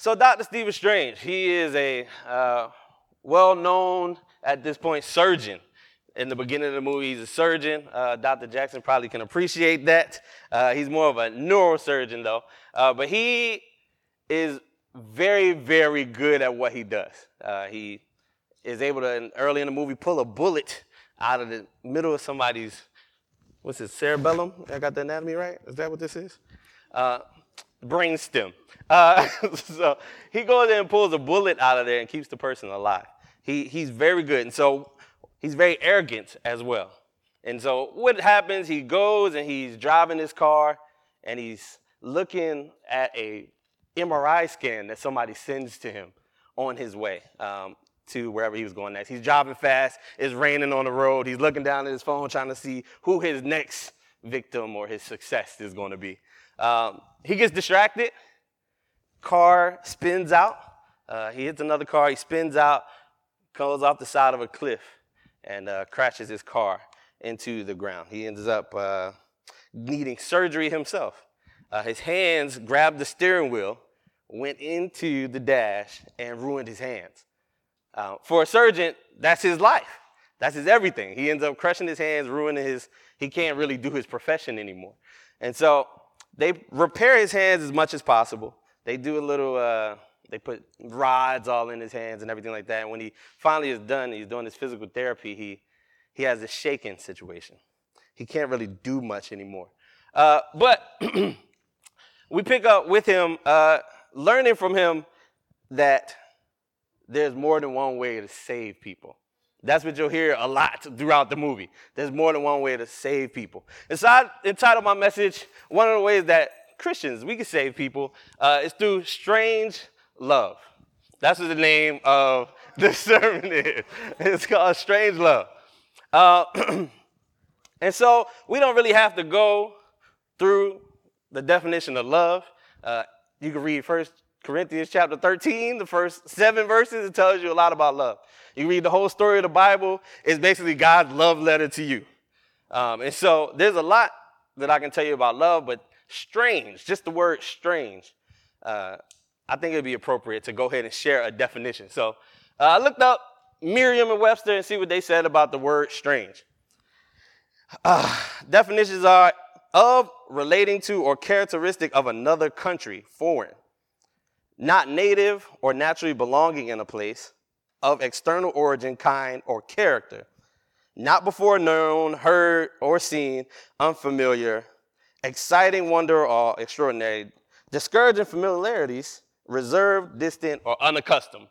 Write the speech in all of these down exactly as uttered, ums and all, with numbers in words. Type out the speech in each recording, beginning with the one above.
So Doctor Stephen Strange, he is a uh, well-known, at this point, surgeon. In the beginning of the movie, he's a surgeon. Uh, Doctor Jackson probably can appreciate that. Uh, he's more of a neurosurgeon, though. Uh, but he is very, very good at what he does. Uh, he is able to, early in the movie, pull a bullet out of the middle of somebody's, what's it, cerebellum? I got the anatomy right? Is that what this is? Uh, brain stem. Uh, so he goes in and pulls a bullet out of there and keeps the person alive. He, he's very good. And so he's very arrogant as well. And so what happens, he goes and he's driving his car and he's looking at a M R I scan that somebody sends to him on his way um, to wherever he was going next. He's driving fast. It's raining on the road. He's looking down at his phone trying to see who his next victim or his success is going to be. Um, he gets distracted. Car spins out. Uh, he hits another car. He spins out, goes off the side of a cliff, and uh, crashes his car into the ground. He ends up uh, needing surgery himself. Uh, his hands grabbed the steering wheel, went into the dash, and ruined his hands. Uh, for a surgeon, that's his life. That's his everything. He ends up crushing his hands, ruining his, he can't really do his profession anymore. And so they repair his hands as much as possible. They do a little, uh, they put rods all in his hands and everything like that. And when he finally is done, he's doing his physical therapy, he, he has a shaking situation. He can't really do much anymore. Uh, but we pick up with him, uh, learning from him that there's more than one way to save people. That's what you'll hear a lot throughout the movie. There's more than one way to save people. And so I entitled my message, one of the ways that Christians, we can save people, uh, is through strange love. That's what the name of the sermon is. It's called Strange Love. Uh, and so we don't really have to go through the definition of love. Uh, you can read First Corinthians chapter thirteen, the first seven verses. It tells you a lot about love. You read the whole story of the Bible. It's basically God's love letter to you. Um, and so there's a lot that I can tell you about love, but strange, just the word strange, uh, I think it'd be appropriate to go ahead and share a definition. So uh, I looked up Merriam and Webster and see what they said about the word strange. Uh, definitions are of, relating to, or characteristic of another country, foreign, not native or naturally belonging in a place, of external origin, kind, or character, not before known, heard, or seen, unfamiliar, exciting, wonder, or extraordinary, discouraging familiarities, reserved, distant, or unaccustomed.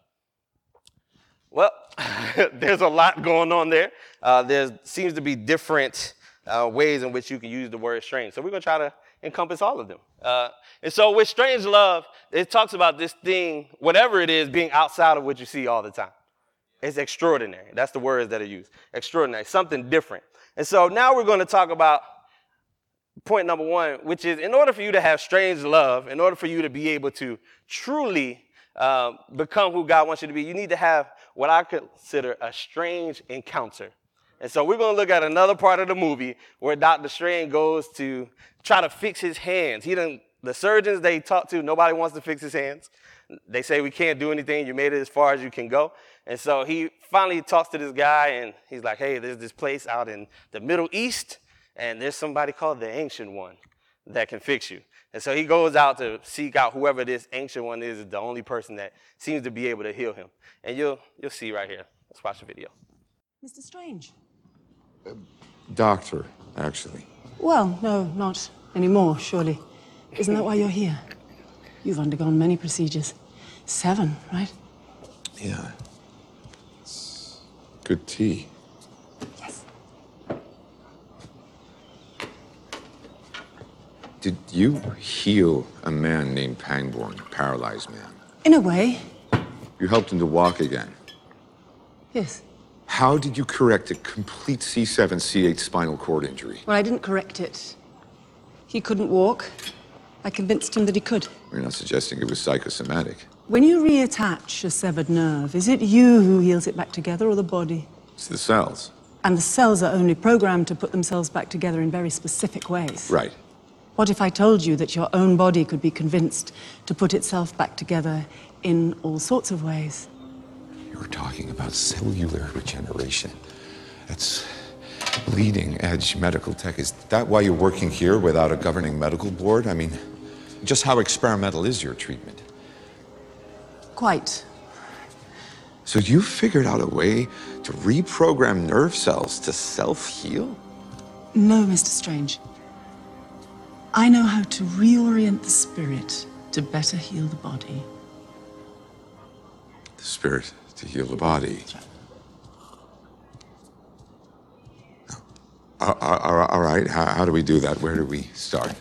Well, there's a lot going on there. Uh, there seems to be different uh, ways in which you can use the word strange. So we're going to try to encompass all of them. Uh, and so with strange love, it talks about this thing, whatever it is, being outside of what you see all the time. It's extraordinary. That's the words that are used. Extraordinary, something different. And so now we're going to talk about point number one, which is in order for you to have strange love, in order for you to be able to truly uh, become who God wants you to be, you need to have what I consider a strange encounter. And so we're going to look at another part of the movie where Doctor Strange goes to try to fix his hands. He done, the surgeons they talk to, nobody wants to fix his hands. They say, we can't do anything. You made it as far as you can go. And so he finally talks to this guy, and he's like, hey, there's this place out in the Middle East, and there's somebody called the Ancient One that can fix you. And so he goes out to seek out whoever this Ancient One is, is the only person that seems to be able to heal him. And you'll you'll see right here. Let's watch the video. Mister Strange? Uh, doctor, actually. Well, no, not anymore, surely. Isn't that why you're here? You've undergone many procedures. Seven, right? Yeah. It's good tea. Yes. Did you heal a man named Pangborn, a paralyzed man? In a way. You helped him to walk again. Yes. How did you correct a complete C seven, C eight spinal cord injury? Well, I didn't correct it. He couldn't walk. I convinced him that he could. You're not suggesting it was psychosomatic. When you reattach a severed nerve, is it you who heals it back together or the body? It's the cells. And the cells are only programmed to put themselves back together in very specific ways. Right. What if I told you that your own body could be convinced to put itself back together in all sorts of ways? You're talking about cellular regeneration. That's bleeding-edge medical tech. Is that why you're working here without a governing medical board? I mean, just how experimental is your treatment? Quite. So you figured out a way to reprogram nerve cells to self-heal? No, Mister Strange. I know how to reorient the spirit to better heal the body. The spirit to heal the body. Uh, uh, all right, how, how do we do that? Where do we start?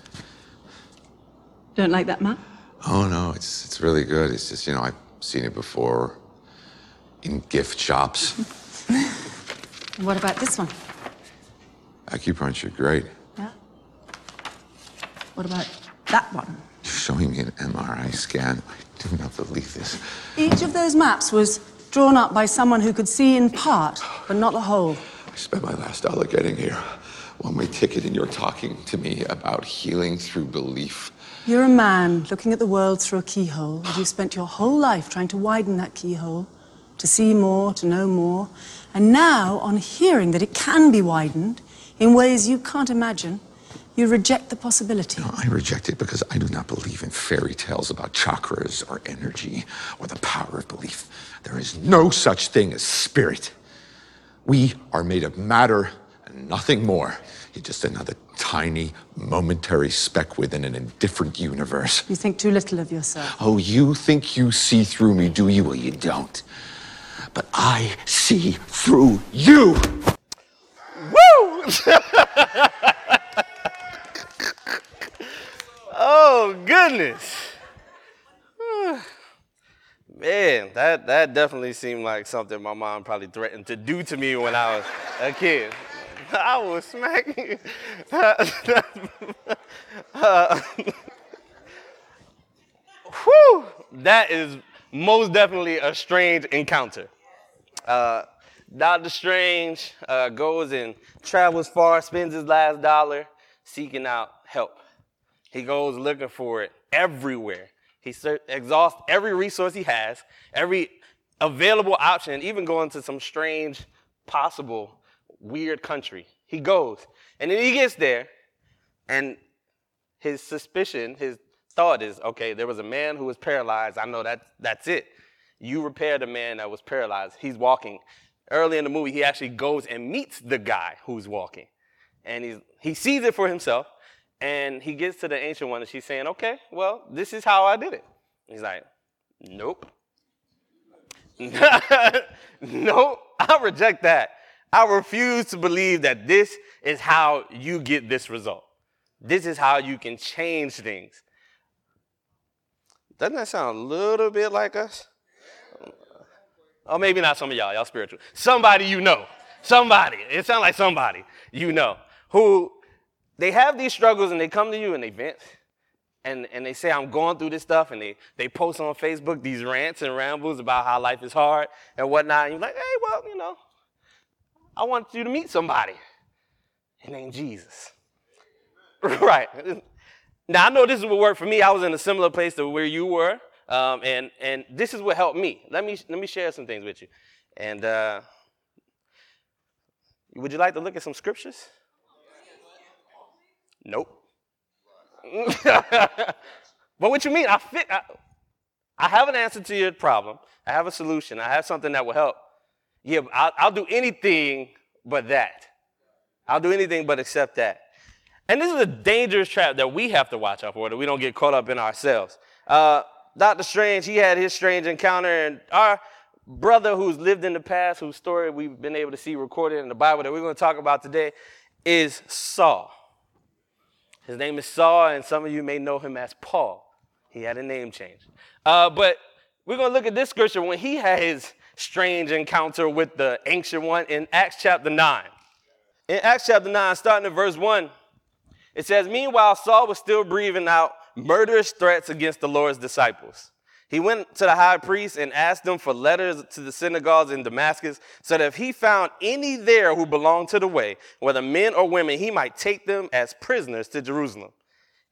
Don't like that map? Oh, no, it's it's really good. It's just, you know, I've seen it before in gift shops. What about this one? Acupuncture, great. Yeah? What about that one? You're showing me an M R I scan. I do not believe this. Each of those maps was drawn up by someone who could see in part, but not the whole. I spent my last dollar getting here. One-way ticket, and you're talking to me about healing through belief. You're a man looking at the world through a keyhole, and you've spent your whole life trying to widen that keyhole, to see more, to know more. And now, on hearing that it can be widened in ways you can't imagine, you reject the possibility. No, I reject it because I do not believe in fairy tales about chakras or energy or the power of belief. There is no such thing as spirit. We are made of matter and nothing more. You're just another tiny, momentary speck within an indifferent universe. You think too little of yourself. Oh, you think you see through me, do you? Well, you don't. But I see through you! Woo! Oh, goodness. Man, that, that definitely seemed like something my mom probably threatened to do to me when I was a kid. I was smacking. uh, whew, that is most definitely a strange encounter. Uh, Doctor Strange uh, goes and travels far, spends his last dollar seeking out help. He goes looking for it everywhere. He ser- exhausts every resource he has, every available option, even going to some strange, possible, weird country. He goes, and then he gets there, and his suspicion, his thought is, okay, there was a man who was paralyzed. I know that that's it. You repaired a man that was paralyzed. He's walking. Early in the movie, he actually goes and meets the guy who's walking, and he's, he sees it for himself. And he gets to the Ancient One, and she's saying, okay, well, this is how I did it. He's like, nope. Nope, I reject that. I refuse to believe that this is how you get this result. This is how you can change things. Doesn't that sound a little bit like us? Or maybe not some of y'all, y'all spiritual. Somebody you know. Somebody. It sounds like somebody you know who... They have these struggles, and they come to you and they vent, and, and they say, I'm going through this stuff, and they, they post on Facebook these rants and rambles about how life is hard and whatnot, and you're like, hey, well, you know, I want you to meet somebody. His name's Jesus. Right. Now, I know this is what worked for me. I was in a similar place to where you were, um, and, and this is what helped me. Let me, let me share some things with you. And uh, would you like to look at some scriptures? Nope. But what you mean? I fit. I, I have an answer to your problem. I have a solution. I have something that will help. Yeah, I'll, I'll do anything but that. I'll do anything but accept that. And this is a dangerous trap that we have to watch out for, that we don't get caught up in ourselves. Uh, Doctor Strange, he had his strange encounter, and our brother who's lived in the past, whose story we've been able to see recorded in the Bible that we're going to talk about today, is Saul. His name is Saul, and some of you may know him as Paul. He had a name change. Uh, but we're going to look at this scripture when he had his strange encounter with the Ancient One in Acts chapter nine. In Acts chapter nine, starting at verse one, it says, meanwhile, Saul was still breathing out murderous threats against the Lord's disciples. He went to the high priest and asked them for letters to the synagogues in Damascus, so that if he found any there who belonged to the way, whether men or women, he might take them as prisoners to Jerusalem.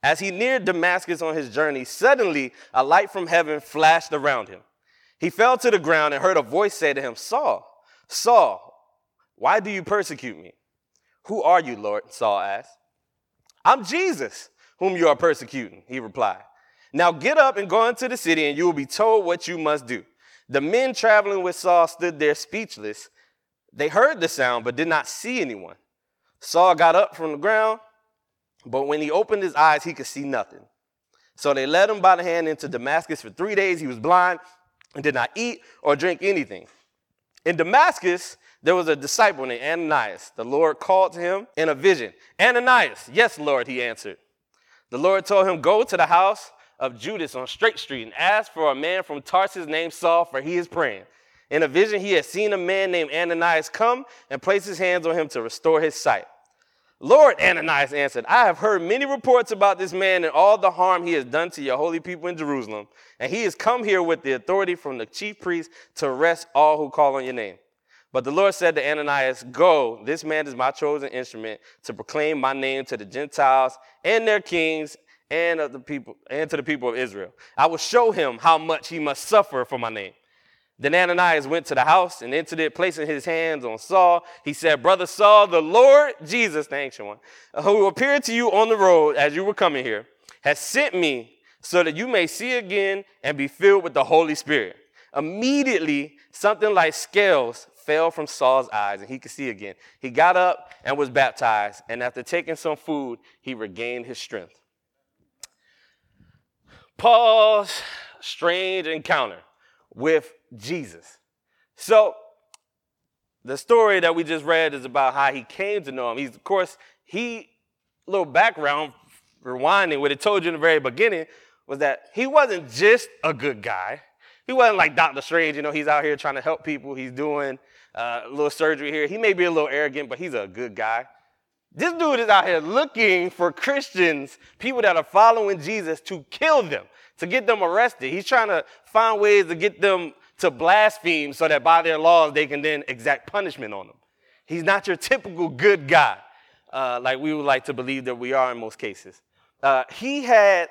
As he neared Damascus on his journey, suddenly a light from heaven flashed around him. He fell to the ground and heard a voice say to him, Saul, Saul, why do you persecute me? Who are you, Lord? Saul asked. I'm Jesus, whom you are persecuting, he replied. Now get up and go into the city, and you will be told what you must do. The men traveling with Saul stood there speechless. They heard the sound, but did not see anyone. Saul got up from the ground, but when he opened his eyes, he could see nothing. So they led him by the hand into Damascus. For three days he was blind and did not eat or drink anything. In Damascus, there was a disciple named Ananias. The Lord called to him in a vision. Ananias, yes, Lord, he answered. The Lord told him, go to the house of Judas on Straight Street and ask for a man from Tarsus named Saul, for he is praying. In a vision, he had seen a man named Ananias come and place his hands on him to restore his sight. Lord, Ananias answered, I have heard many reports about this man and all the harm he has done to your holy people in Jerusalem. And he has come here with the authority from the chief priest to arrest all who call on your name. But the Lord said to Ananias, go, this man is my chosen instrument to proclaim my name to the Gentiles and their kings and of the people and to the people of Israel. I will show him how much he must suffer for my name. Then Ananias went to the house and entered it, placing his hands on Saul. He said, Brother Saul, the Lord Jesus, the ancient one, who appeared to you on the road as you were coming here, has sent me so that you may see again and be filled with the Holy Spirit. Immediately, something like scales fell from Saul's eyes and he could see again. He got up and was baptized, and after taking some food, he regained his strength. Paul's strange encounter with Jesus. So the story that we just read is about how he came to know him. He's, of course, he, little background, rewinding what it told you in the very beginning, was that he wasn't just a good guy. He wasn't like Doctor Strange, you know, he's out here trying to help people. He's doing uh, a little surgery here. He may be a little arrogant, but he's a good guy. This dude is out here looking for Christians, people that are following Jesus, to kill them, to get them arrested. He's trying to find ways to get them to blaspheme so that by their laws they can then exact punishment on them. He's not your typical good guy, uh, like we would like to believe that we are in most cases. Uh, he had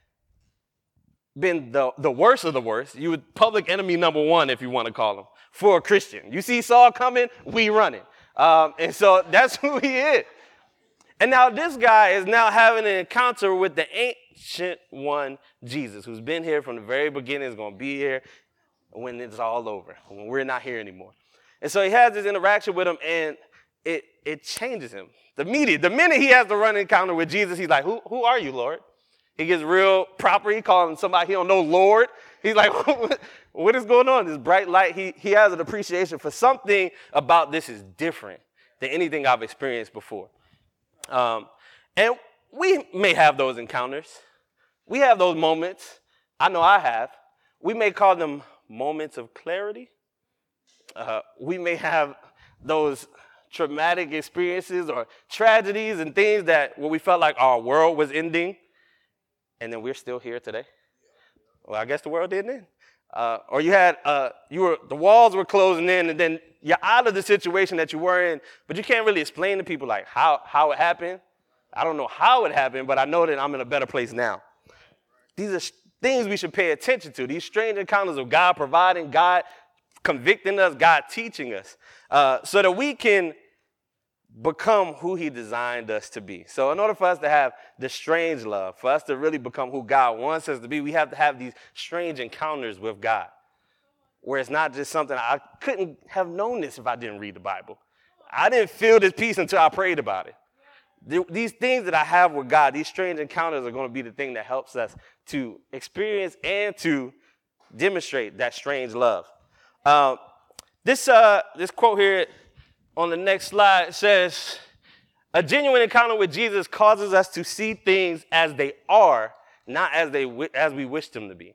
been the, the worst of the worst. You would public enemy number one, if you want to call him, for a Christian. You see Saul coming, we running. Um, and so that's who he is. And now this guy is now having an encounter with the ancient one, Jesus, who's been here from the very beginning, is going to be here when it's all over, when we're not here anymore. And so he has this interaction with him, and it it changes him. The immediate, the minute he has to run an encounter with Jesus, he's like, who, who are you, Lord? He gets real proper. He calls somebody he don't know Lord. He's like, what is going on? This bright light. He, he has an appreciation for something about this is different than anything I've experienced before. Um, and we may have those encounters. We have those moments. I know I have. We may call them moments of clarity. Uh, we may have those traumatic experiences or tragedies and things that where we felt like our world was ending, and then we're still here today. Well, I guess the world didn't end. Uh, or you had uh, you were the walls were closing in, and then you're out of the situation that you were in, but you can't really explain to people like how how it happened. I don't know how it happened, but I know that I'm in a better place now. These are things we should pay attention to. These strange encounters of God providing, God convicting us, God teaching us, uh, so that we can become who he designed us to be. So in order for us to have this strange love, for us to really become who God wants us to be, we have to have these strange encounters with God, where it's not just something, I couldn't have known this if I didn't read the Bible. I didn't feel this peace until I prayed about it. These things that I have with God, these strange encounters are going to be the thing that helps us to experience and to demonstrate that strange love. Uh, this, uh, this quote here on the next slide says, a genuine encounter with Jesus causes us to see things as they are, not as they as we wish them to be.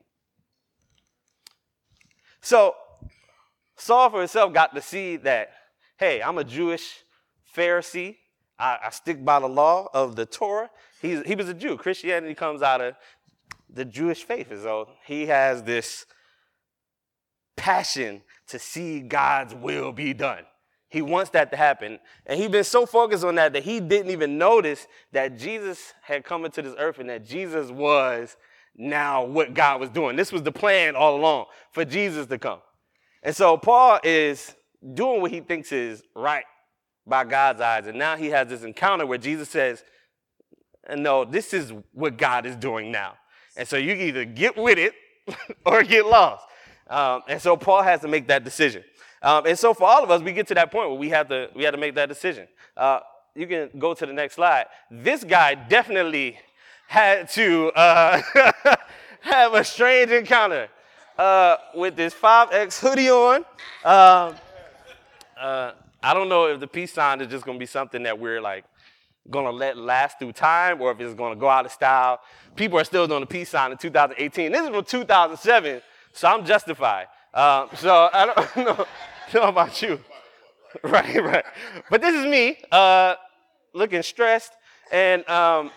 So Saul for himself got to see that, hey, I'm a Jewish Pharisee. I, I stick by the law of the Torah. He's, he was a Jew. Christianity comes out of the Jewish faith. And so he has this passion to see God's will be done. He wants that to happen. And he's been so focused on that that he didn't even notice that Jesus had come into this earth and that Jesus was now what God was doing. This was the plan all along for Jesus to come. And so Paul is doing what he thinks is right by God's eyes. And now he has this encounter where Jesus says, no, this is what God is doing now. And so you either get with it or get lost. Um, and so Paul has to make that decision. Um, and so for all of us, we get to that point where we have to we have to make that decision. Uh, you can go to the next slide. This guy definitely had to uh, have a strange encounter uh, with this five X hoodie on. Um, uh, I don't know if the peace sign is just going to be something that we're like going to let last through time or if it's going to go out of style. People are still doing the peace sign in two thousand eighteen. This is from two thousand seven, so I'm justified. Um, so I don't know, know about you. Right, right. But this is me uh, looking stressed. And um,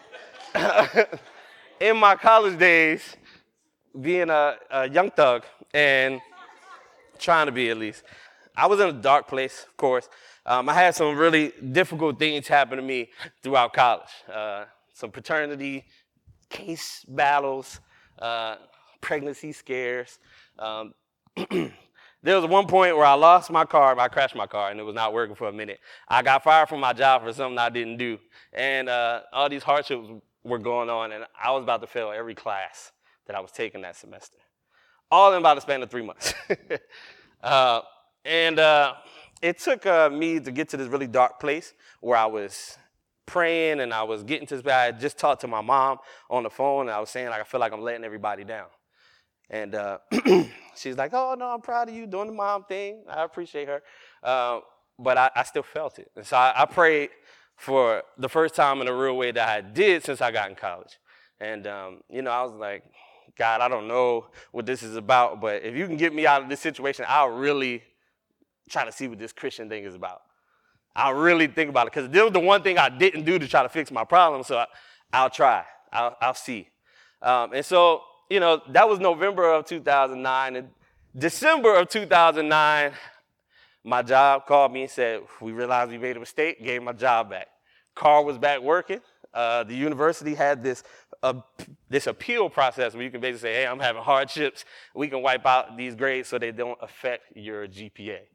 in my college days, being a, a young thug and trying to be at least, I was in a dark place, of course. Um, I had some really difficult things happen to me throughout college. Uh, some paternity case battles, uh, pregnancy scares. Um, there was one point where I lost my car, I crashed my car, and it was not working for a minute. I got fired from my job for something I didn't do. And uh, all these hardships were going on, and I was about to fail every class that I was taking that semester. All in about the span of three months. uh, and uh, it took uh, me to get to this really dark place where I was praying and I was getting to this. I had just talked to my mom on the phone, and I was saying, like, I feel like I'm letting everybody down. And uh, she's like, oh, no, I'm proud of you doing the mom thing. I appreciate her. Uh, but I, I still felt it. And so I, I prayed for the first time in a real way that I did since I got in college. And, um, you know, I was like, God, I don't know what this is about, but if you can get me out of this situation, I'll really try to see what this Christian thing is about. I'll really think about it, because this was the one thing I didn't do to try to fix my problem, so I, I'll try. I'll, I'll see. Um, and so, you know, that was November of two thousand nine. And December of two thousand nine, my job called me and said, we realized we made a mistake, gave my job back. Car was back working. Uh, the university had this uh, this appeal process where you can basically say, hey, I'm having hardships. We can wipe out these grades so they don't affect your G P A.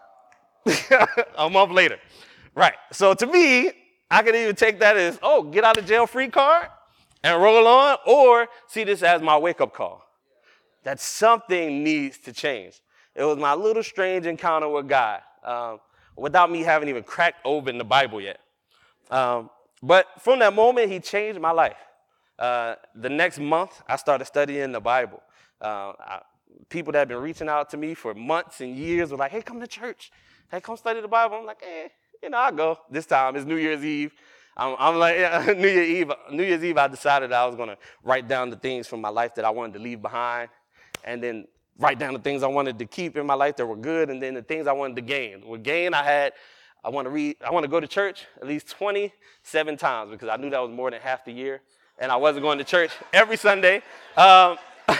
A month later. Right. So to me, I could either take that as, oh, get out of jail free card and roll on, or see this as my wake-up call. That something needs to change. It was my little strange encounter with God, um, without me having even cracked open the Bible yet. Um, but from that moment, he changed my life. Uh, the next month, I started studying the Bible. Uh, I, people that had been reaching out to me for months and years were like, hey, come to church. Hey, come study the Bible. I'm like, eh, you know, I'll go. This time, it's New Year's Eve. I'm, I'm like, yeah, New Year's Eve, New Year's Eve, I decided I was going to write down the things from my life that I wanted to leave behind, and then write down the things I wanted to keep in my life that were good, and then the things I wanted to gain. With gain, I had, I want to read, I want to go to church at least twenty-seven times, because I knew that was more than half the year, and I wasn't going to church every Sunday. Um,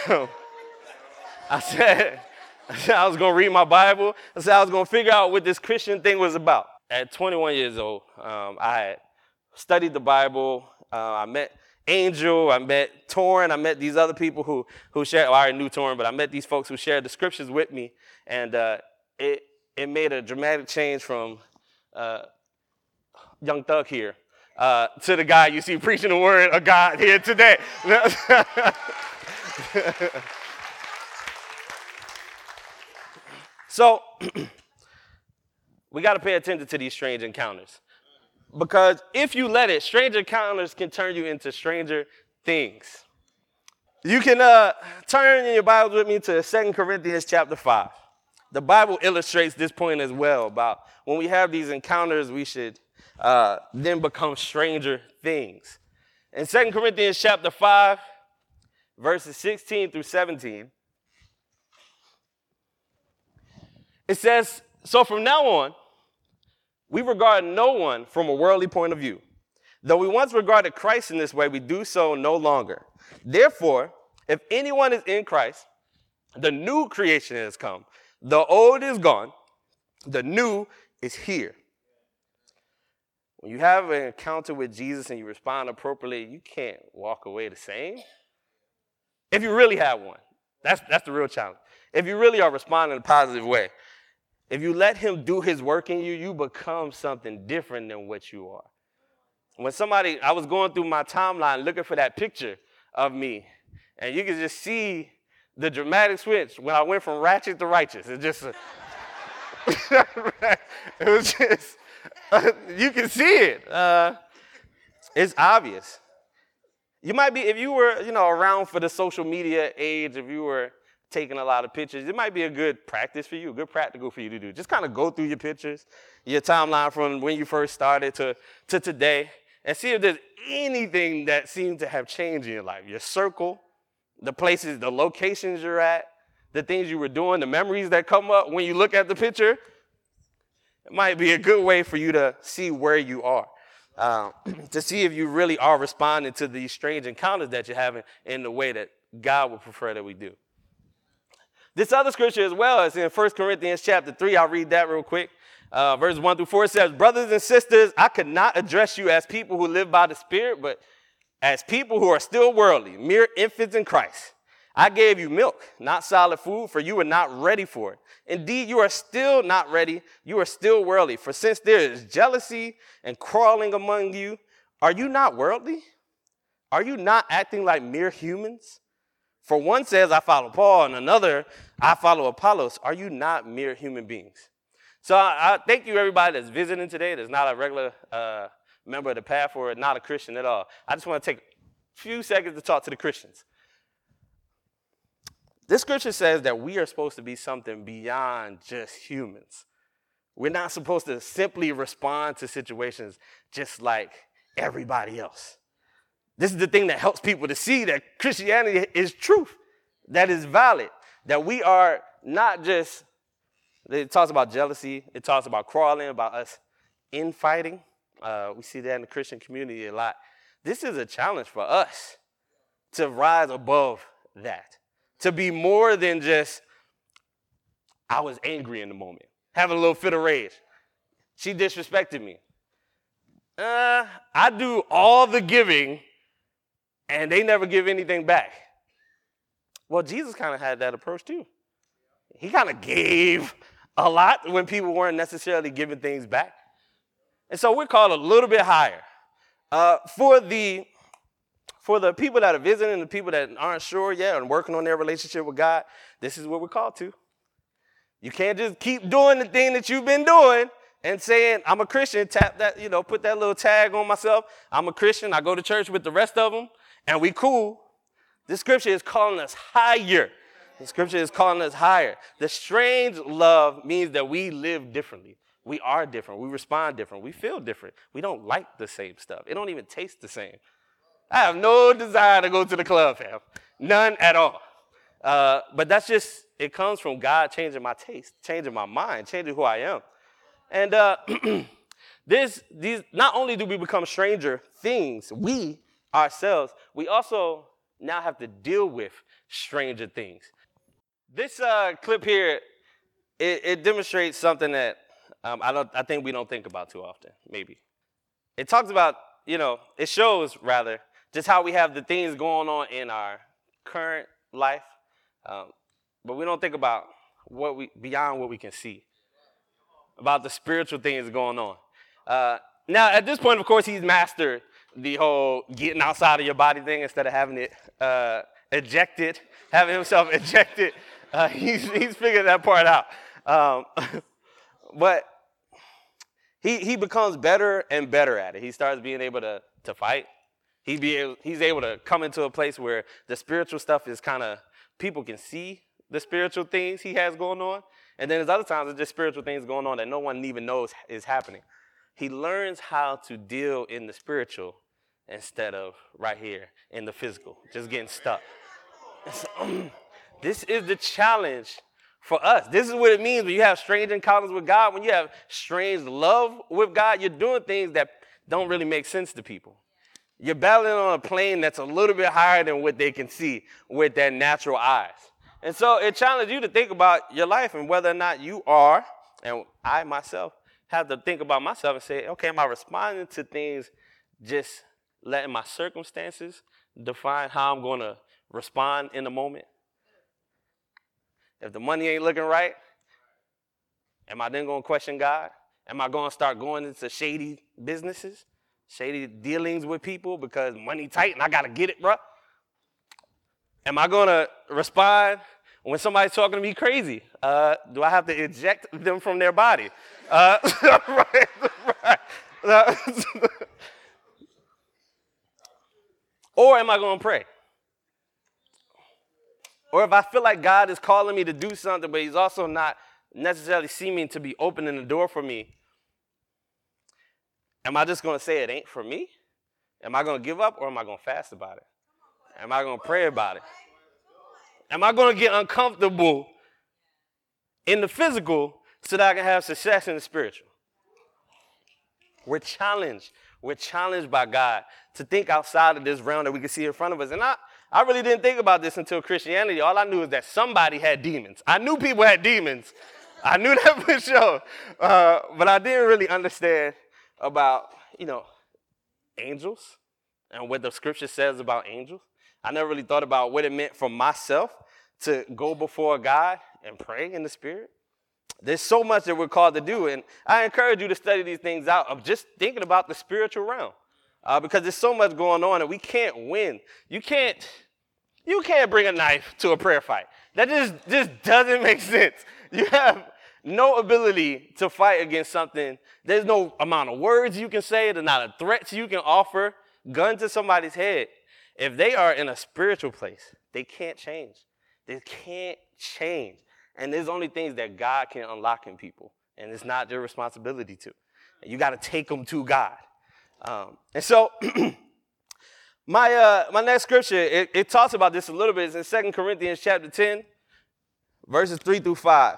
I said, I said I was going to read my Bible. I said I was going to figure out what this Christian thing was about. At twenty-one years old, um, I had studied the Bible. Uh, I met Angel. I met Torrin. I met these other people who who shared. Well, I already knew Torrin, but I met these folks who shared the scriptures with me, and uh, it it made a dramatic change from uh, young thug here uh, to the guy you see preaching the word of God here today. So we got to pay attention to these strange encounters. Because if you let it, strange encounters can turn you into stranger things. You can uh, turn in your Bibles with me to Second Corinthians chapter five. The Bible illustrates this point as well, about when we have these encounters, we should uh, then become stranger things. In Second Corinthians chapter five, verses sixteen through seventeen, it says, so from now on, we regard no one from a worldly point of view. Though we once regarded Christ in this way, we do so no longer. Therefore, if anyone is in Christ, the new creation has come. The old is gone. The new is here. When you have an encounter with Jesus and you respond appropriately, you can't walk away the same. If you really have one, that's, that's the real challenge. If you really are responding in a positive way, if you let him do his work in you, you become something different than what you are. When somebody, I was going through my timeline looking for that picture of me, and you can just see the dramatic switch when I went from ratchet to righteous. It just, a, it was just, uh, you can see it. Uh, it's obvious. You might be, if you were, you know, around for the social media age, if you were taking a lot of pictures, it might be a good practice for you, a good practical for you to do. Just kind of go through your pictures, your timeline from when you first started to, to today, and see if there's anything that seems to have changed in your life. Your circle, the places, the locations you're at, the things you were doing, the memories that come up when you look at the picture. It might be a good way for you to see where you are, um, to see if you really are responding to these strange encounters that you're having in the way that God would prefer that we do. This other scripture as well is in First Corinthians chapter three. I'll read that real quick. Uh, verses one through four says, brothers and sisters, I could not address you as people who live by the Spirit, but as people who are still worldly, mere infants in Christ. I gave you milk, not solid food, for you were not ready for it. Indeed, you are still not ready. You are still worldly. For since there is jealousy and quarreling among you, are you not worldly? Are you not acting like mere humans? For one says, I follow Paul, and another, I follow Apollos. Are you not mere human beings? So I, I thank you, everybody that's visiting today, that's not a regular uh, member of the path or not a Christian at all. I just want to take a few seconds to talk to the Christians. This scripture says that we are supposed to be something beyond just humans. We're not supposed to simply respond to situations just like everybody else. This is the thing that helps people to see that Christianity is truth, that is valid, that we are not just, it talks about jealousy, it talks about quarreling, about us infighting. Uh, we see that in the Christian community a lot. This is a challenge for us to rise above that, to be more than just, I was angry in the moment, having a little fit of rage. She disrespected me. Uh, I do all the giving, and they never give anything back. Well, Jesus kind of had that approach too. He kind of gave a lot when people weren't necessarily giving things back. And so we're called a little bit higher. Uh, for the for the people that are visiting, the people that aren't sure yet and working on their relationship with God, this is what we're called to. You can't just keep doing the thing that you've been doing and saying, I'm a Christian, tap that, you know, put that little tag on myself. I'm a Christian. I go to church with the rest of them, and we cool. This scripture is calling us higher. The scripture is calling us higher. The strange love means that we live differently. We are different. We respond different. We feel different. We don't like the same stuff. It don't even taste the same. I have no desire to go to the club, fam. None at all. Uh, but that's just, it comes from God changing my taste, changing my mind, changing who I am. And uh, this, these, not only do we become stranger things, we ourselves, we also now have to deal with stranger things. This uh, clip here, it, it demonstrates something that um, I don't, I think we don't think about too often, maybe. It talks about, you know, it shows, rather, just how we have the things going on in our current life, um, but we don't think about what we, beyond what we can see, about the spiritual things going on. Uh, now, at this point, of course, he's mastered the whole getting outside of your body thing instead of having it uh, ejected, having himself ejected. Uh, he's, he's figured that part out. Um, but he he becomes better and better at it. He starts being able to, to fight. He be able, he's able to come into a place where the spiritual stuff is kind of, people can see the spiritual things he has going on. And then there's other times it's just spiritual things going on that no one even knows is happening. He learns how to deal in the spiritual instead of right here in the physical, just getting stuck. So, this is the challenge for us. This is what it means when you have strange encounters with God, when you have strange love with God, you're doing things that don't really make sense to people. You're battling on a plane that's a little bit higher than what they can see with their natural eyes. And so it challenges you to think about your life and whether or not you are, and I myself have to think about myself and say, okay, am I responding to things just letting my circumstances define how I'm going to respond in the moment? If the money ain't looking right, am I then going to question God? Am I going to start going into shady businesses, shady dealings with people because money tight and I got to get it, bro? Am I going to respond when somebody's talking to me crazy? Uh, do I have to eject them from their body? Uh, right, right. Uh, or am I going to pray? Or if I feel like God is calling me to do something, but he's also not necessarily seeming to be opening the door for me, am I just going to say it ain't for me? Am I going to give up, or am I going to fast about it? Am I going to pray about it? Am I going to get uncomfortable in the physical so that I can have success in the spiritual? We're challenged. We're challenged by God to think outside of this realm that we can see in front of us. And I, I really didn't think about this until Christianity. All I knew is that somebody had demons. I knew people had demons. I knew that for sure. Uh, but I didn't really understand about, you know, angels and what the scripture says about angels. I never really thought about what it meant for myself to go before God and pray in the spirit. There's so much that we're called to do, and I encourage you to study these things out of just thinking about the spiritual realm, uh, because there's so much going on, and we can't win. You can't, you can't bring a knife to a prayer fight. That just, just doesn't make sense. You have no ability to fight against something. There's no amount of words you can say. There's not a threat you can offer. Gun to somebody's head. If they are in a spiritual place, they can't change. They can't change. And there's only things that God can unlock in people. And it's not their responsibility to. You got to take them to God. Um, and so my uh, my next scripture, it, it talks about this a little bit. It's in Second Corinthians chapter ten, verses three through five.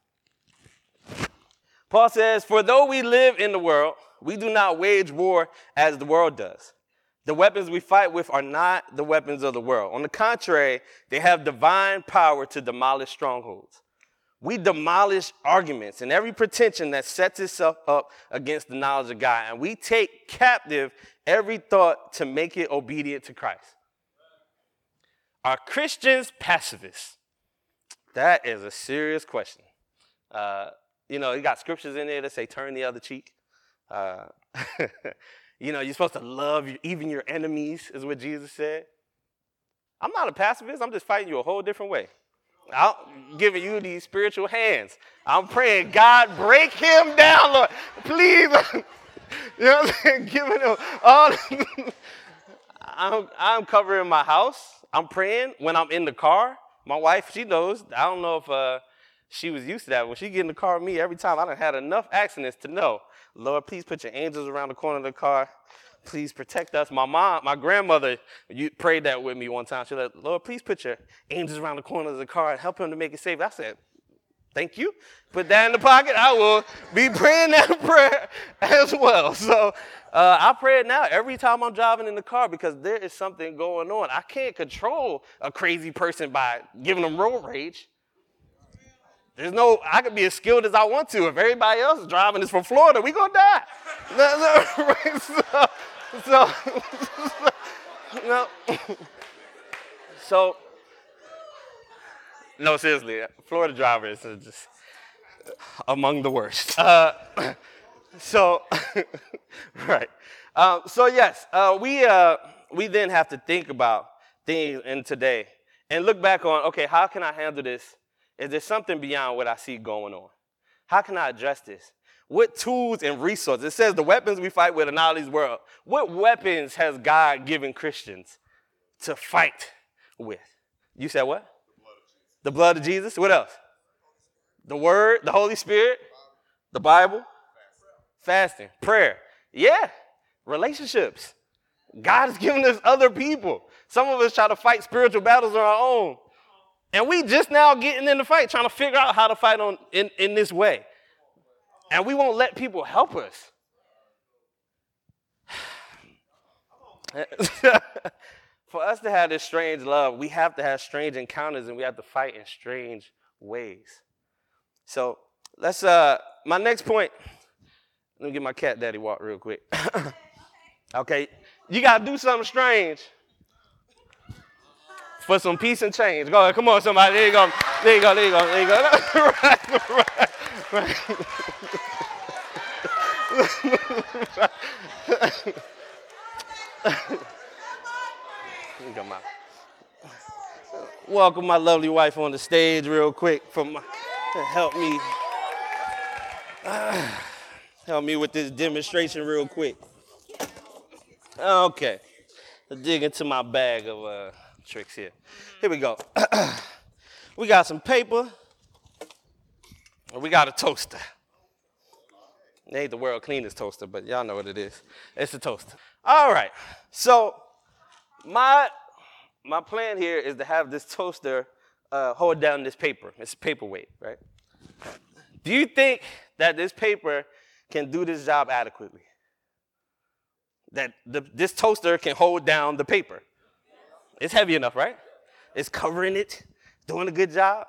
Paul says, "For though we live in the world, we do not wage war as the world does. The weapons we fight with are not the weapons of the world. On the contrary, they have divine power to demolish strongholds. We demolish arguments and every pretension that sets itself up against the knowledge of God. And we take captive every thought to make it obedient to Christ." Are Christians pacifists? That is a serious question. Uh, you know, you got scriptures in there that say turn the other cheek. Uh, you know, you're supposed to love your, even your enemies, is what Jesus said. I'm not a pacifist. I'm just fighting you a whole different way. I'm giving you these spiritual hands. I'm praying, God, break him down, Lord. Please. You know what I'm saying? Giving him all. I'm, I'm covering my house. I'm praying when I'm in the car. My wife, she knows. I don't know if uh, she was used to that. When she get in the car with me, every time I done had enough accidents to know, Lord, please put your angels around the corner of the car. Please protect us. My mom, my grandmother, you prayed that with me one time. She said, Lord, please put your angels around the corner of the car and help him to make it safe. I said, thank you. Put that in the pocket. I will be praying that prayer as well. So uh, I pray it now every time I'm driving in the car because there is something going on. I can't control a crazy person by giving them road rage. There's no, I could be as skilled as I want to. If everybody else is driving is from Florida, we gonna die. No, no, right? So, so, no. So, no, seriously, Florida drivers are just among the worst. Uh, so, right. Um, so yes, uh, we uh, we then have to think about things in today and look back on, okay, how can I handle this? Is there something beyond what I see going on? How can I address this? What tools and resources? It says the weapons we fight with are not of this world. What weapons has God given Christians to fight with? You said what? The blood of Jesus. The blood of Jesus. What else? The Word, the Holy Spirit, the Bible, fasting, prayer. Yeah, relationships. God has given us other people. Some of us try to fight spiritual battles on our own. And we just now getting in the fight, trying to figure out how to fight on in, in this way. And we won't let people help us. For us to have this strange love, we have to have strange encounters and we have to fight in strange ways. So let's, uh, my next point Let me get my cat daddy walk real quick. Okay, you got to do something strange for some peace and change. Go ahead, come on, somebody. There you go. There you go, there you go, there you go. right, right, right. Come on. Welcome my lovely wife on the stage real quick for my, to help me uh, help me with this demonstration real quick. Okay, let's dig into my bag of uh, tricks here. Here we go. We got some paper, and we got a toaster. It ain't the world's cleanest toaster, but y'all know what it is. It's a toaster. All right, so my my plan here is to have this toaster uh, hold down this paper. It's a paperweight, right? Do you think that this paper can do this job adequately? That the, this toaster can hold down the paper? It's heavy enough, right? It's covering it, doing a good job.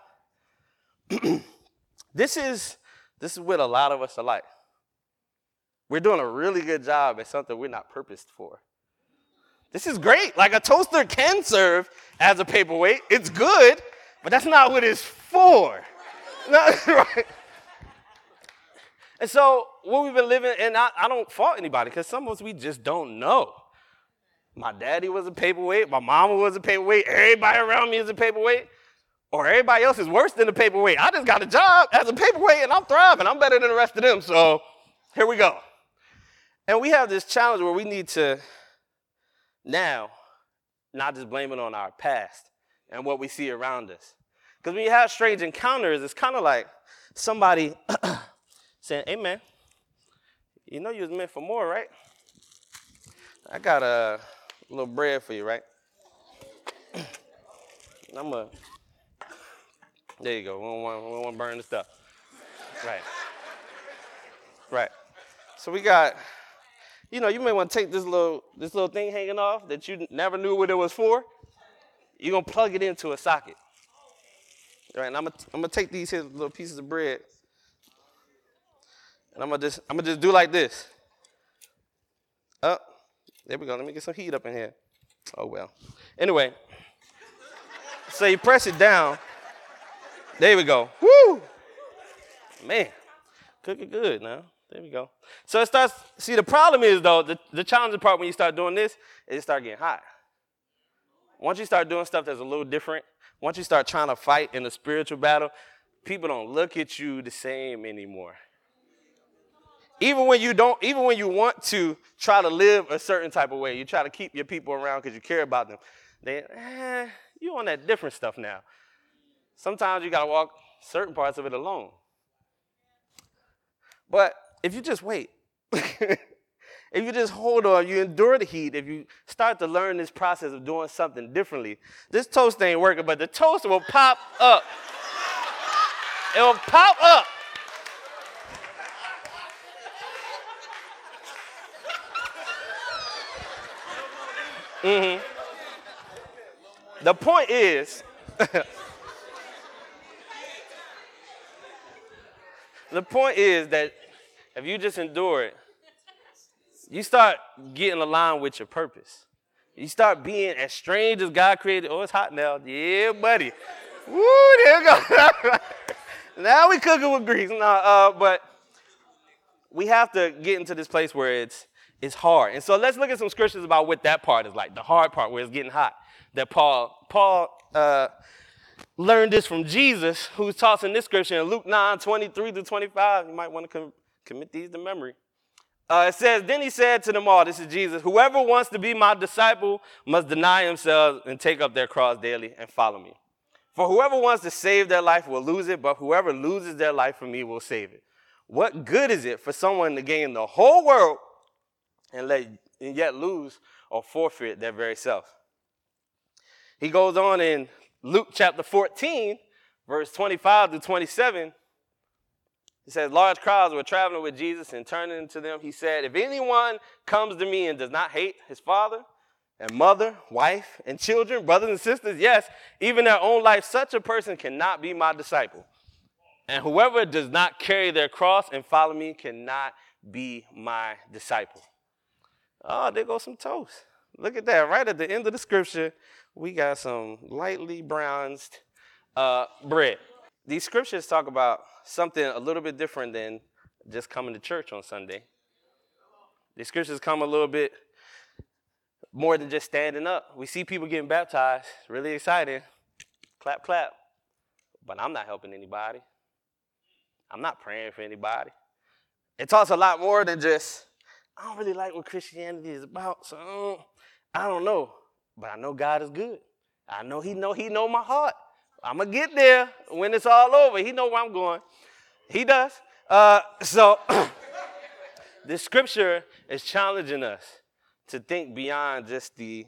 This is this is what a lot of us are like. We're doing a really good job at something we're not purposed for. This is great. Like, a toaster can serve as a paperweight. It's good, but that's not what it's for. Right? And so what we've been living, and I, I don't fault anybody, because some of us, we just don't know. My daddy was a paperweight. My mama was a paperweight. Everybody around me is a paperweight. Or everybody else is worse than a paperweight. I just got a job as a paperweight, and I'm thriving. I'm better than the rest of them. So here we go. And we have this challenge where we need to now not just blame it on our past and what we see around us. Because when you have strange encounters, it's kind of like somebody saying, hey, man, you know you was meant for more, right? I got a little bread for you, right? I'm a, there you go. We don't want, we don't want to burn the stuff. Right. Right. So we got, you know, you may want to take this little this little thing hanging off that you never knew what it was for. You're going to plug it into a socket. Right, and I'm going I'm to take these here little pieces of bread, and I'm going to just I'm gonna just do like this. Up. Oh, there we go. Let me get some heat up in here. Oh, well. Anyway, so you press it down. There we go. Woo! Man, cooking good now. There we go. So it starts, see, the problem is, though, the, the challenging part when you start doing this is it start getting hot. Once you start doing stuff that's a little different, once you start trying to fight in a spiritual battle, people don't look at you the same anymore. Even when you don't, even when you want to try to live a certain type of way, you try to keep your people around because you care about them, they, eh, you on that different stuff now. Sometimes you got to walk certain parts of it alone. But if you just wait, if you just hold on, you endure the heat, if you start to learn this process of doing something differently, this toast ain't working, but the toaster will pop up. It will pop up. Mm-hmm. The point is, the point is that if you just endure it, you start getting aligned with your purpose. You start being as strange as God created. Oh, it's hot now. Yeah, buddy. Woo, there we go. Now we cooking with grease. No, uh, but we have to get into this place where it's it's hard. And so let's look at some scriptures about what that part is like, the hard part where it's getting hot. That Paul, Paul uh, learned this from Jesus, who's taught in this scripture in Luke nine, twenty-three to twenty-five. You might want to com- commit these to memory. Uh, it says, then he said to them all, this is Jesus, whoever wants to be my disciple must deny himself and take up their cross daily and follow me. For whoever wants to save their life will lose it, but whoever loses their life for me will save it. What good is it for someone to gain the whole world and, let, and yet lose or forfeit their very self? He goes on in Luke chapter fourteen, verse twenty-five to twenty-seven. He says, large crowds were traveling with Jesus, and turning to them, he said, if anyone comes to me and does not hate his father and mother, wife, and children, brothers and sisters, yes, even their own life, such a person cannot be my disciple. And whoever does not carry their cross and follow me cannot be my disciple. Oh, there goes some toast. Look at that. Right at the end of the scripture, we got some lightly bronzed uh, bread. These scriptures talk about something a little bit different than just coming to church on Sunday. These scriptures come a little bit more than just standing up. We see people getting baptized, really exciting. Clap, clap. But I'm not helping anybody. I'm not praying for anybody. It talks a lot more than just, I don't really like what Christianity is about, so I don't know. But I know God is good. I know he know he know my heart. I'm going to get there when it's all over. He know where I'm going. He does. Uh, so this scripture is challenging us to think beyond just the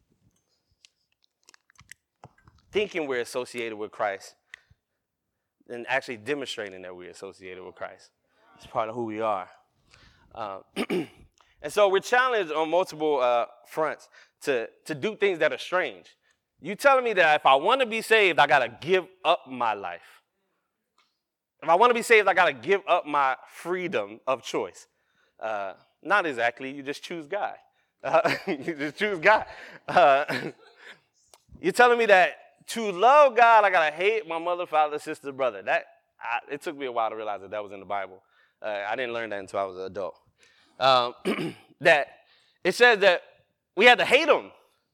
thinking we're associated with Christ and actually demonstrating that we're associated with Christ. It's part of who we are. Um, and so we're challenged on multiple uh, fronts to, to do things that are strange. You telling me that if I want to be saved, I got to give up my life. If I want to be saved, I got to give up my freedom of choice. Uh, not exactly. You just choose God. Uh, you just choose God. Uh, you're telling me that to love God, I got to hate my mother, father, sister, brother. That I, it took me a while to realize that that was in the Bible. Uh, I didn't learn that until I was an adult. Um, that it says that we had to hate them.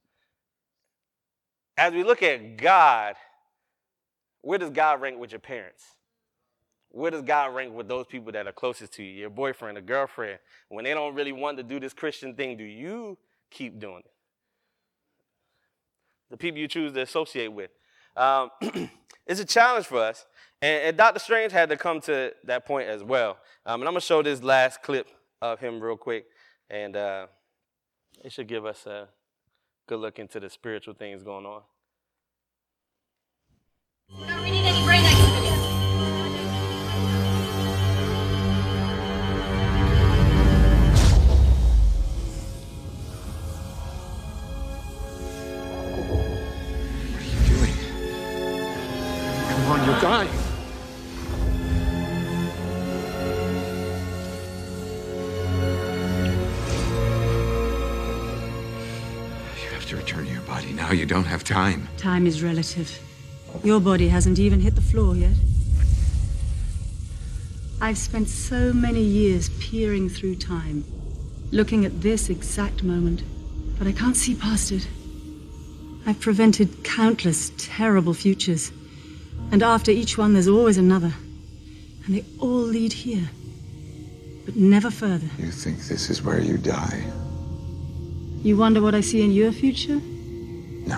As we look at God, where does God rank with your parents? Where does God rank with those people that are closest to you, your boyfriend or girlfriend? When they don't really want to do this Christian thing, do you keep doing it? The people you choose to associate with. Um, it's a challenge for us. And, and Doctor Strange had to come to that point as well. Um, and I'm going to show this last clip of him real quick. And uh, it should give us a good look into the spiritual things going on. Don't we need any brain activity? What are you doing? Come on, you're dying. You have to return to your body now. You don't have time. Time is relative. Your body hasn't even hit the floor yet. I've spent so many years peering through time, looking at this exact moment, but I can't see past it. I've prevented countless terrible futures, and after each one there's always another, and they all lead here, but never further. You think this is where you die? You wonder what I see in your future? No.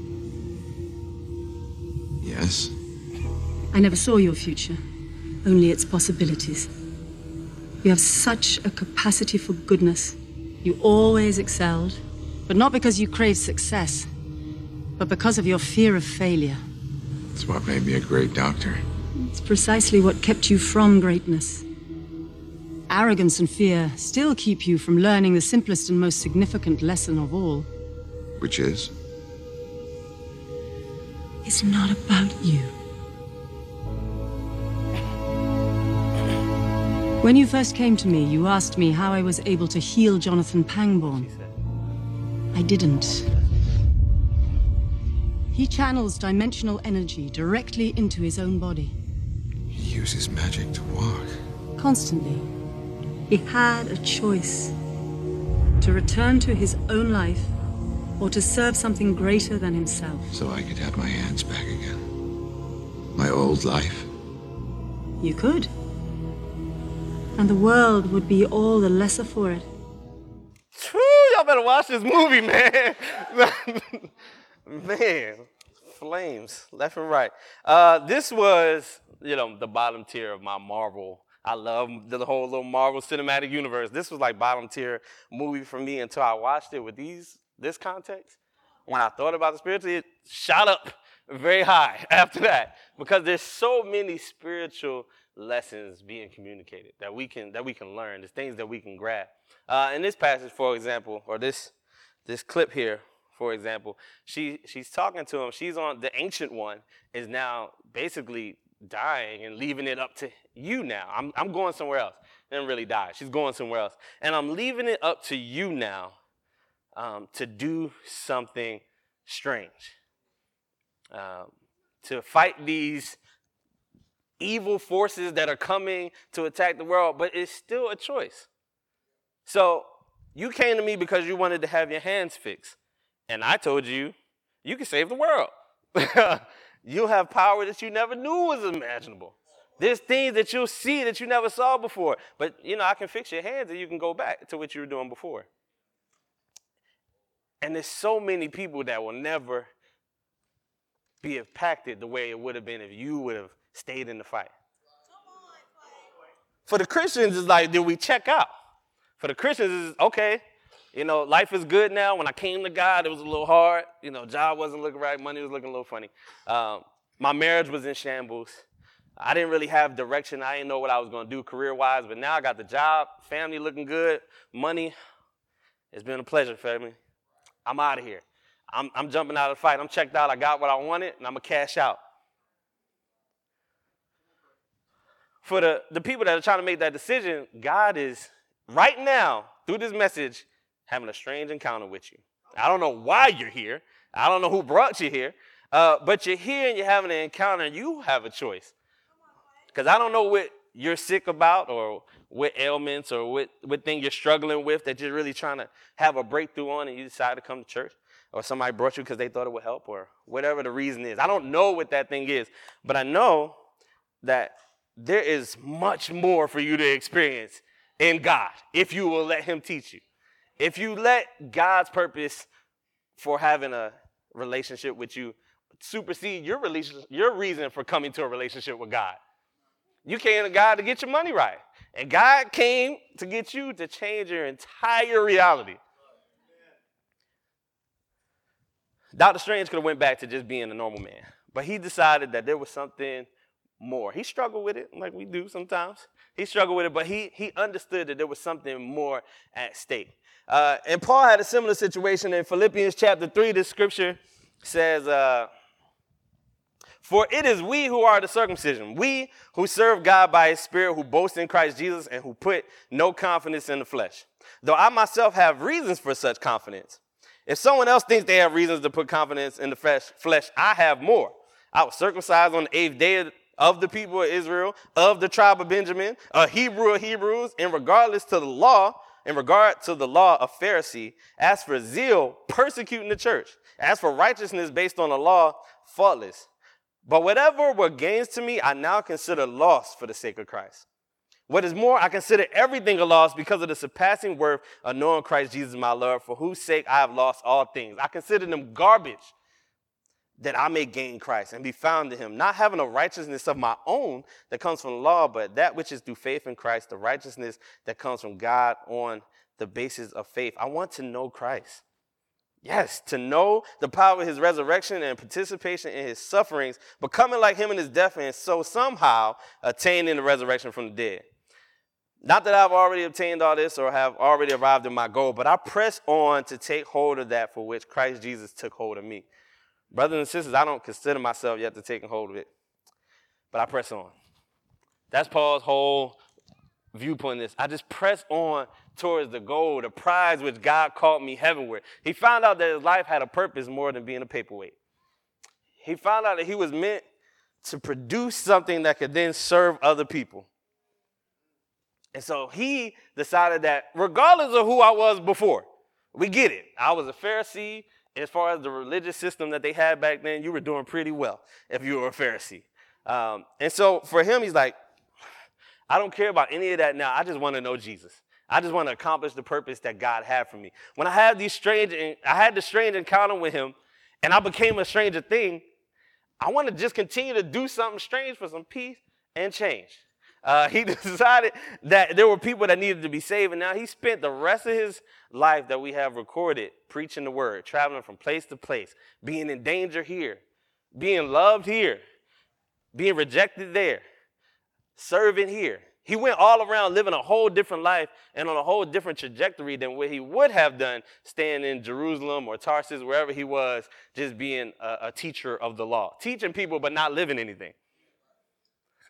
Yes? I never saw your future, only its possibilities. You have such a capacity for goodness. You always excelled, but not because you craved success, but because of your fear of failure. It's what made me a great doctor. It's precisely what kept you from greatness. Arrogance and fear still keep you from learning the simplest and most significant lesson of all. Which is? It's not about you. When you first came to me, you asked me how I was able to heal Jonathan Pangborn. I didn't. He channels dimensional energy directly into his own body. He uses magic to walk. Constantly. He had a choice. To return to his own life, or to serve something greater than himself. So I could have my hands back again. My old life. You could. And the world would be all the lesser for it. Whew, y'all better watch this movie, man. Man, flames left and right. Uh, this was, you know, the bottom tier of my Marvel. I love the whole little Marvel Cinematic Universe. This was like bottom tier movie for me until I watched it with these this context. When I thought about the spiritual, it shot up very high after that because there's so many spiritual lessons being communicated that we can that we can learn. There's things that we can grab. Uh, in this passage, for example, or this this clip here, for example, she she's talking to him. She's on the Ancient One is now basically dying and leaving it up to you now. I'm I'm going somewhere else. Didn't really die. She's going somewhere else. And I'm leaving it up to you now um, to do something strange. Um, to fight these evil forces that are coming to attack the world, but it's still a choice. So you came to me because you wanted to have your hands fixed. And I told you, you can save the world. You'll have power that you never knew was imaginable. There's things that you'll see that you never saw before. But, you know, I can fix your hands and you can go back to what you were doing before. And there's so many people that will never be impacted the way it would have been if you would have stayed in the fight. For the Christians, it's like, did we check out? For the Christians, it's okay. You know, life is good now. When I came to God, it was a little hard. You know, job wasn't looking right. Money was looking a little funny. Um, my marriage was in shambles. I didn't really have direction. I didn't know what I was going to do career-wise. But now I got the job, family looking good, money. It's been a pleasure, family. I'm out of here. I'm, I'm jumping out of the fight. I'm checked out. I got what I wanted, and I'm going to cash out. For the, the people that are trying to make that decision, God is right now, through this message, having a strange encounter with you. I don't know why you're here. I don't know who brought you here. Uh, but you're here and you're having an encounter and you have a choice. Because I don't know what you're sick about or what ailments or what, what thing you're struggling with that you're really trying to have a breakthrough on and you decide to come to church. Or somebody brought you because they thought it would help or whatever the reason is. I don't know what that thing is. But I know that there is much more for you to experience in God if you will let him teach you. If you let God's purpose for having a relationship with you supersede your relation, your reason for coming to a relationship with God. You came to God to get your money right. And God came to get you to change your entire reality. Doctor Strange could have went back to just being a normal man. But he decided that there was something more. He struggled with it like we do sometimes. He struggled with it, but he, he understood that there was something more at stake. Uh, and Paul had a similar situation in Philippians chapter three. This scripture says, uh, for it is we who are the circumcision, we who serve God by his Spirit, who boast in Christ Jesus, and who put no confidence in the flesh. Though I myself have reasons for such confidence. If someone else thinks they have reasons to put confidence in the flesh, flesh, I have more. I was circumcised on the eighth day of the people of Israel, of the tribe of Benjamin, a Hebrew of Hebrews, and regardless to the law, in regard to the law, a Pharisee. As for zeal, persecuting the church. As for righteousness based on the law, faultless. But whatever were gains to me, I now consider loss for the sake of Christ. What is more, I consider everything a loss because of the surpassing worth of knowing Christ Jesus my Lord, for whose sake I have lost all things. I consider them garbage, that I may gain Christ and be found in him, not having a righteousness of my own that comes from the law, but that which is through faith in Christ, the righteousness that comes from God on the basis of faith. I want to know Christ. Yes, to know the power of his resurrection and participation in his sufferings, becoming like him in his death, and so somehow attaining the resurrection from the dead. Not that I've already obtained all this or have already arrived at my goal, but I press on to take hold of that for which Christ Jesus took hold of me. Brothers and sisters, I don't consider myself yet to take hold of it, but I press on. That's Paul's whole viewpoint in this. I just press on towards the goal, the prize which God called me heavenward. He found out that his life had a purpose more than being a paperweight. He found out that he was meant to produce something that could then serve other people. And so he decided that regardless of who I was before, we get it. I was a Pharisee. As far as the religious system that they had back then, you were doing pretty well if you were a Pharisee. Um, and so for him, he's like, I don't care about any of that now. I just want to know Jesus. I just want to accomplish the purpose that God had for me. When I had these strange, I had this strange encounter with him, and I became a stranger thing, I want to just continue to do something strange for some peace and change. Uh, he decided that there were people that needed to be saved, and now he spent the rest of his life that we have recorded preaching the word, traveling from place to place, being in danger here, being loved here, being rejected there, serving here. He went all around living a whole different life and on a whole different trajectory than what he would have done staying in Jerusalem or Tarsus, wherever he was, just being a, a teacher of the law, teaching people but not living anything.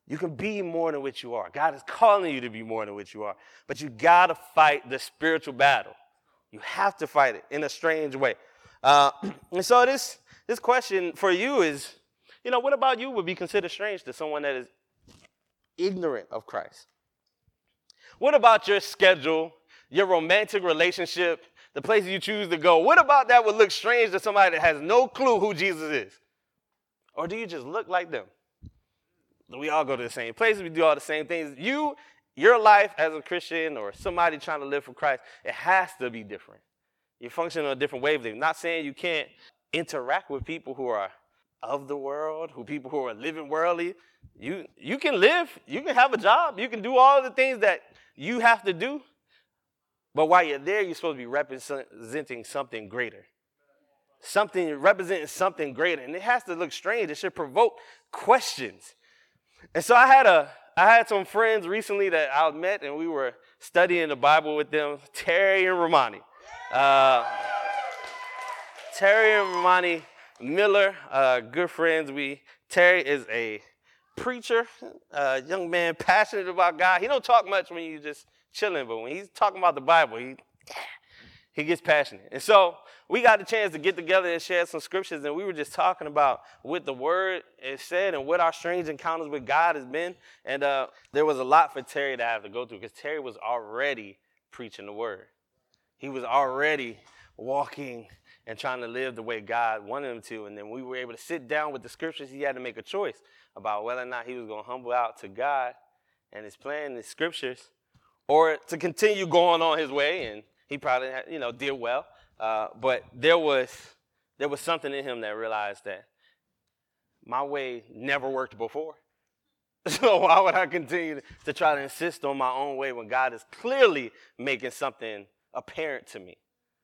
You can be more than what you are. God is calling you to be more than what you are. But you got to fight the spiritual battle. You have to fight it in a strange way. Uh, and so this, this question for you is, you know, what about you would be considered strange to someone that is ignorant of Christ? What about your schedule, your romantic relationship, the places you choose to go? What about that would look strange to somebody that has no clue who Jesus is? Or do you just look like them? We all go to the same places. We do all the same things. You, your life as a Christian or somebody trying to live for Christ, it has to be different. You function on a different wavelength. Not saying you can't interact with people who are of the world, who people who are living worldly. You, you can live. You can have a job. You can do all the things that you have to do. But while you're there, you're supposed to be representing something greater. Something, representing something greater. And it has to look strange. It should provoke questions. And so I had a, I had some friends recently that I met, and we were studying the Bible with them, Terry and Romani. Uh, Terry and Romani Miller, uh, good friends. We Terry is a preacher, a young man passionate about God. He don't talk much when you just chilling, but when he's talking about the Bible, he he gets passionate. And so we got the chance to get together and share some scriptures, and we were just talking about what the word is said and what our strange encounters with God has been. And uh, there was a lot for Terry to have to go through because Terry was already preaching the word. He was already walking and trying to live the way God wanted him to. And then we were able to sit down with the scriptures. He had to make a choice about whether or not he was going to humble out to God and his plan and his scriptures, or to continue going on his way. And he probably, you know, did well. Uh, but there was there was something in him that realized that my way never worked before. So why would I continue to try to insist on my own way when God is clearly making something apparent to me?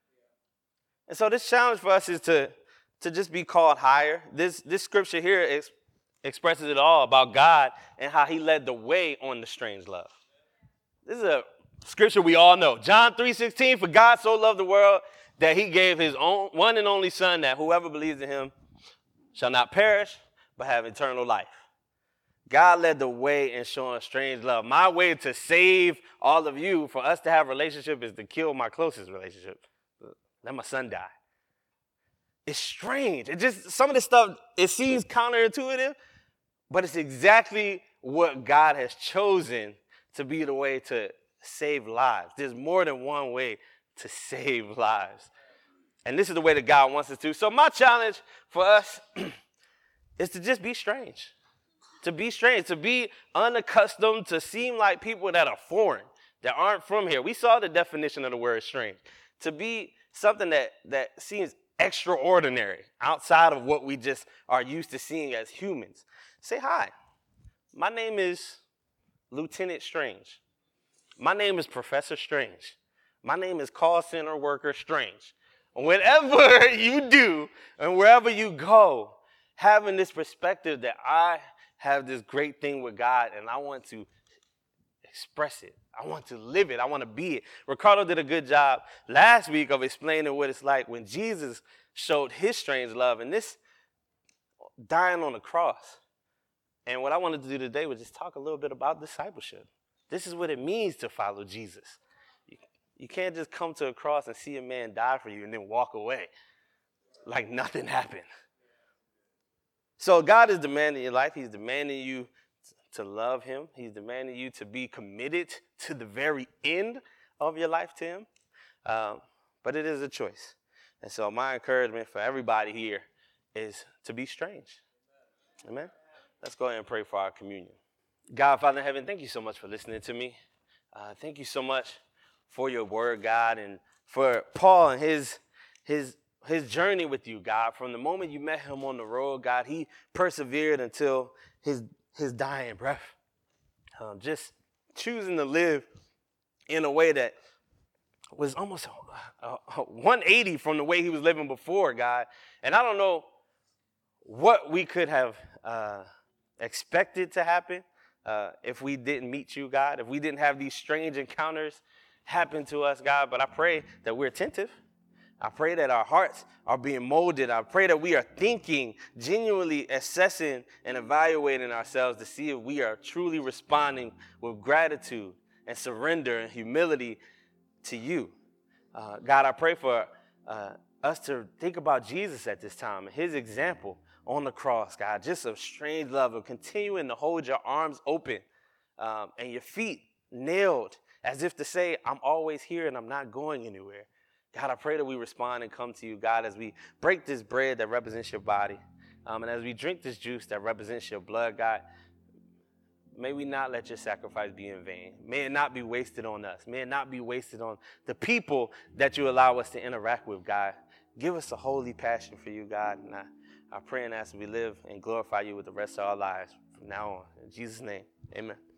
And so this challenge for us is to, to just be called higher. This, this scripture here ex- expresses it all about God and how he led the way on the strange love. This is a scripture we all know. John three sixteen, for God so loved the world that he gave his own one and only son, that whoever believes in him shall not perish, but have eternal life. God led the way in showing strange love. My way to save all of you, for us to have a relationship, is to kill my closest relationship. Let my son die. It's strange. It just, some of this stuff, it seems counterintuitive, but it's exactly what God has chosen to be the way to save lives. There's more than one way to save lives. And this is the way that God wants us to. So my challenge for us is to just be strange. To be strange, to be unaccustomed, to seem like people that are foreign, that aren't from here. We saw the definition of the word strange. To be something that, that seems extraordinary, outside of what we just are used to seeing as humans. Say hi. My name is Lieutenant Strange. My name is Professor Strange. My name is call center worker Strange. Whatever you do and wherever you go, having this perspective that I have this great thing with God and I want to express it. I want to live it. I want to be it. Ricardo did a good job last week of explaining what it's like when Jesus showed his strange love, and this dying on the cross. And what I wanted to do today was just talk a little bit about discipleship. This is what it means to follow Jesus. You, you can't just come to a cross and see a man die for you and then walk away like nothing happened. So God is demanding your life. He's demanding you to love him. He's demanding you to be committed to the very end of your life to him. Um, but it is a choice. And so my encouragement for everybody here is to be strange. Amen? Let's go ahead and pray for our communion. God, Father in heaven, thank you so much for listening to me. Uh, thank you so much for your word, God, and for Paul and his his his journey with you, God. From the moment you met him on the road, God, he persevered until his his dying breath. Um, just choosing to live in a way that was almost a, a, a one eighty from the way he was living before, God. And I don't know what we could have uh, expected to happen uh, if we didn't meet you, God, if we didn't have these strange encounters happen to us, God. But I pray that we're attentive. I pray that our hearts are being molded. I pray that we are thinking, genuinely assessing and evaluating ourselves to see if we are truly responding with gratitude and surrender and humility to you. Uh, God, I pray for uh, us to think about Jesus at this time and his example on the cross, God, just a strange love of continuing to hold your arms open um, and your feet nailed as if to say, I'm always here and I'm not going anywhere. God, I pray that we respond and come to you, God, as we break this bread that represents your body, um, and as we drink this juice that represents your blood, God, may we not let your sacrifice be in vain. May it not be wasted on us. May it not be wasted on the people that you allow us to interact with, God. Give us a holy passion for you, God, and I, I pray and ask we live and glorify you with the rest of our lives from now on. In Jesus' name, amen.